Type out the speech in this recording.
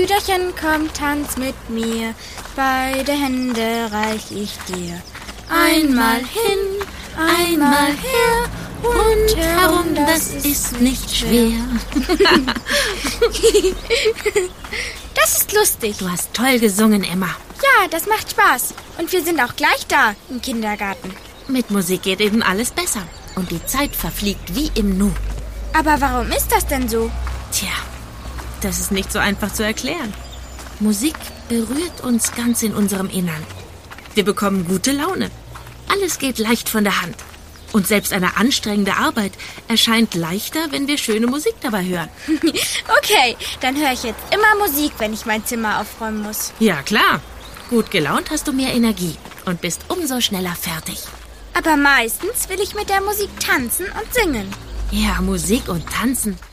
Brüderchen, komm, tanz mit mir, beide Hände reich ich dir. Einmal hin, einmal her, und herum, das ist nicht schwer. Das ist lustig. Du hast toll gesungen, Emma. Ja, das macht Spaß. Und wir sind auch gleich da im Kindergarten. Mit Musik geht eben alles besser. Und die Zeit verfliegt wie im Nu. Aber warum ist das denn so? Tja, das ist nicht so einfach zu erklären. Musik berührt uns ganz in unserem Innern. Wir bekommen gute Laune. Alles geht leicht von der Hand. Und selbst eine anstrengende Arbeit erscheint leichter, wenn wir schöne Musik dabei hören. Okay, dann höre ich jetzt immer Musik, wenn ich mein Zimmer aufräumen muss. Ja, klar. Gut gelaunt hast du mehr Energie und bist umso schneller fertig. Aber meistens will ich mit der Musik tanzen und singen. Ja, Musik und Tanzen,